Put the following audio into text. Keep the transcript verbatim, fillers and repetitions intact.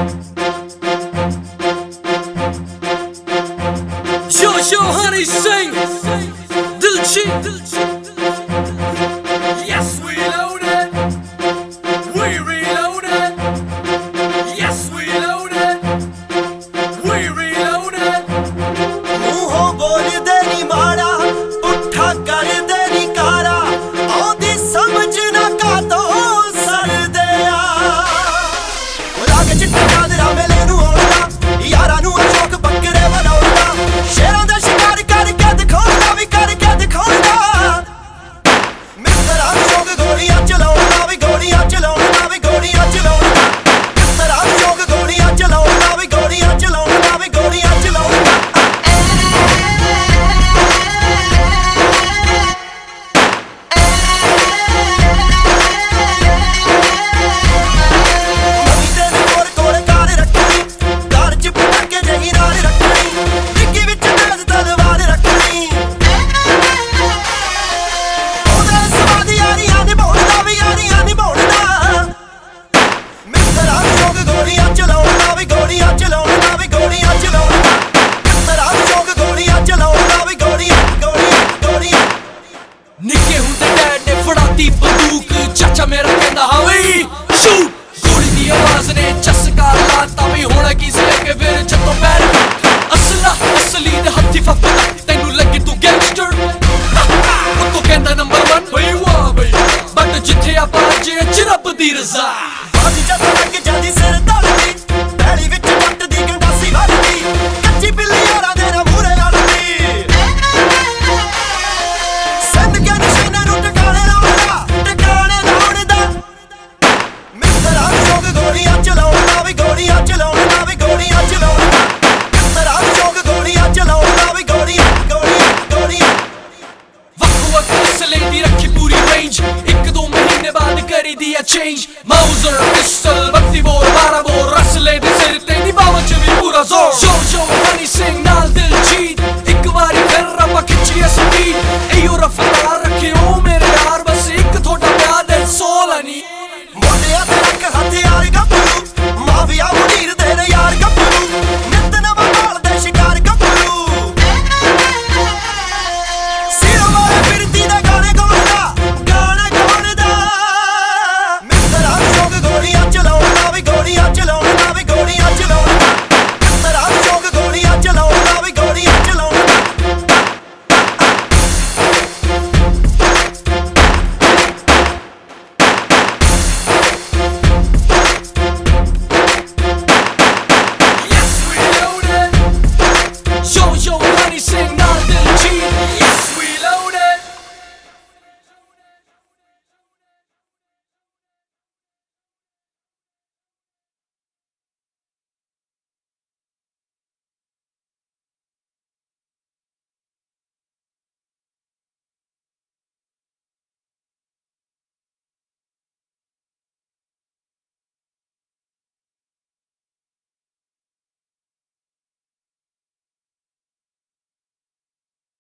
Yo, yo, honey, sing. Diljit. Yes, we loaded. We reloaded. Yes, we loaded. We reloaded. ਮੂੰਹੋਂ ਬੋਲਦੇ ਨੀ ਮਾੜਾ, ਪੁੱਠਾ ਕਰਦੇ ਨੀ ਕਾਰਾ, ਆਉਂਦੀ ਸਮਝ ਨਾ ਕਾਤੋਂ ਸੜਦੇ ਆ। ਰਾਗ ਚਿੱਟਾ ਚਾਦਰਾ ਮੇਲੇ ਨੂੰ ਆਉਂਦਾ, ਯਾਰਾਂ ਨੂੰ ਅਸ਼ੋਕ ਬੱਕਰੇ ਬਣਾਉਂਦਾ, ਸ਼ੇਰਾਂ ਦਾ ਸ਼ਿਕਾਰ ਕਰਕੇ ਦਿਖਾਉਂਦਾ ਵੀ ਕਰਕੇ ਦਿਖਾਉਂਦਾ। ਮਿੱਤਰਾਂ ਸ਼ੌਕ ਗੋਲੀਆਂ ਚਲਾਉਂਦਾ ਵੀ ਗੋਲੀਆਂ ਚਲਾਉਂਦਾ ਵੀ ਗੋਲੀਆਂ ਚਲਾਉਂਦਾ। ਮਿੱਤਰਾਂ ਸ਼ੌਕ ਗੋਲੀਆਂ ਚਲਾਉਂਦਾ ਵੀ ਗੋਲੀਆਂ ਚਲਾਉਂਦਾ ਵੀ ਗੋਲੀਆਂ ਚਲਾਉਂਦਾ। ਨਿੱਕੇ ਹੁੰਦੇ ਡੈਡ ਨੇ ਫੜਾਤੀ ਬੰਦੂਕ, ਚਾਚਾ ਮੇਰਾ ਕਹਿੰਦਾ ਹਾਂ ਬਈ ਸ਼ੂਟ। ਗੋਲੀ ਦੀ ਆਵਾਜ਼ ਨੇ ਚਸਕਾ ਲਾਤਾ ਵੀ ਹੁਣ ਕੀ ਸੀ ਕਿ ਫਿਰ ਜਦੋਂ ਪੈਰ ਅਸਲਾ ਅਸਲੀ ਦੇ ਹੱਥੀ ਫੱਪਦਾ, ਤੈਨੂੰ ਲੱਗੇ ਤੂੰ ਗੈਂਗਸਟਰ। ਉਹ ਤੋਂ ਕਹਿੰਦਾ ਨੰਬਰ ਵਨ ਬਈ ਵਾਹ ਬਈ, ਬਟ ਜਿੱਥੇ ਆਪਾਂ ਅੱਜ ਚ ਰੱਬ ਦੀ ਰਜ਼ਾ। ਬਾਜੀ ਜਦ ਲੱਗ ਜਾਂਦੀ ਸਿਰ ਧੜਦੀ, ਪੈਲੀ ਵਿੱਚ ਵੱਟ ਦੀ ਗੰਡਾਸੀ ਵੱਜਦੀ, ਕੱਚੀ ਬਿੱਲੀ ਯਾਰਾਂ ਦੇ ਨਾ ਮੂਹਰੇ ਲੜਦੀ। ਸਿੰਧ ਕੇ ਨਿਸ਼ਾਨੇ ਨੂੰ ਟਿਕਾਣੇ ਲਾਉਂਦਾ, ਟਿਕਾਣੇ ਲਾਉਂਦਾ। ਮਿੱਤਰਾਂ ਸ਼ੌਕ ਗੋਲੀਆਂ ਚਲਾਉਂਦਾ ਵੀ ਗੋਲੀਆਂ ਚਲਾਉਂਦਾ ਵੀ ਗੋਲੀਆਂ ਚਲਾਉਂਦਾ। ਮਿੱਤਰਾਂ ਸ਼ੌਕ ਗੋਲੀਆਂ ਚਲਾਉਂਦਾ ਵੀ ਗੋਲੀਆਂ ਗੋਲੀਆਂ ਗੋਲੀਆਂ। ਵੱਖੋ ਵੱਖ ਅਸਲੇ ਦੀ ਰੱਖੀ ਪੂਰੀ ਰੇਂਜ, ਇੱਕ ਦੋ ਮਹੀਨੇ ਬਾਅਦ ਕਰੀ ਦੀ ਆ ਚੇਂਜ। ਮਾਊਜ਼ਰ ਪਿਸਟਲ ਬੱਤੀ ਬੋਰ ਬਾਰਾਂ ਬੋਰ, ਅਸਲੇ ਦੇ ਸਿਰ ਤੇ ਨਿਭਾਉਣ ਚ ਵੀ ਪੂਰਾ ਜ਼ੋਰ। ਜੋ ਜੋ ਹਨੀ ਸਿੰਘ